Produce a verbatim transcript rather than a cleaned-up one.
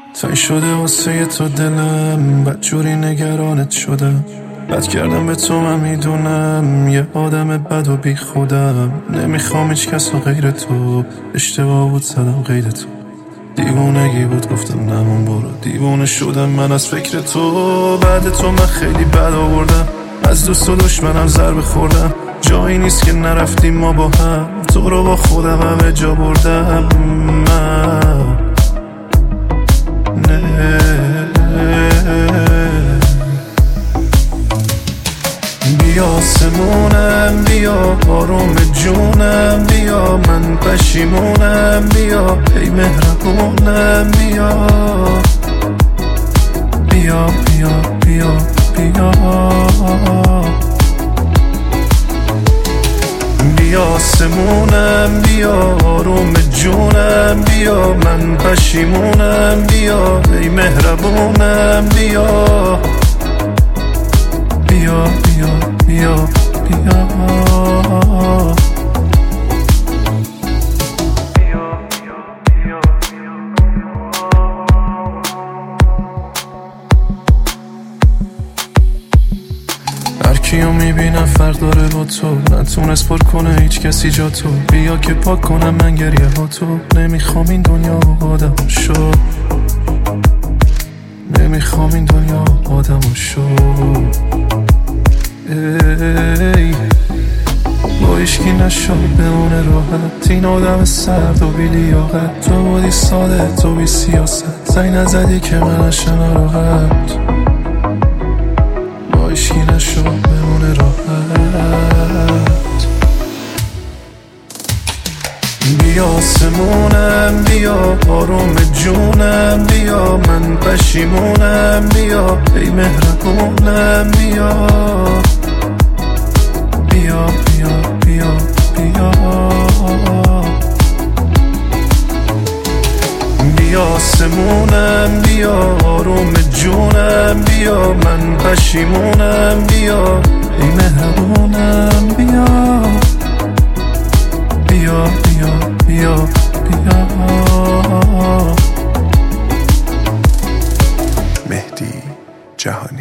تای شده واسه تو دلم، بدجوری نگرانت شدم. بد کردم به تو من میدونم، یه آدم بد و بی خودم. نمیخوام هیچ کس و غیر تو، اشتباه بود زدم غیر تو. دیوونگی بود گفتم نمون برو، دیوونه شدم من از فکر تو. بعد تو من خیلی بد آوردم، از دوست و دشمنم ضربه خوردم. جایی نیست که نرفتیم ما با هم، تو رو با خودم همه جا بردم. من نه بیا آسمونم، بیا آروم جونم، بیا من پشیمونم، بیا ای مهربونم، بیا بیا بیا بیا بیا بیا آسمونم، بیا آروم جونم، بیا من پشیمونم، بیا ای مهربونم، بیا بیا بیا بیا بیا هرکیو میبینم فرق داره با تو، نتونست پر کنه هیچ کسی جا تو. بیا که پاک کنم من گریه ها تو، نمیخوام این دنیا آدم شو، نمیخوام این دنیا آدم شو. ای با ایشکی نشد بمونه راحت، این آدم سرد و بی لیاقت. تو بودی ساده، تو بی سیاست، زنگ نزدی که من اشم راحت. با ایشکی نشد بمونه راحت. بیا آسمونم، بیا آروم جونم، بیا من پشیمونم، بیا ای مهربونم، بیا بیا بیا بیا بیا بیا آسمونم، بیا آروم جونم، بیا من پشیمونم، بیا ای مهربونم، بیا بیا بیا بیا بیا مهدی جهانی.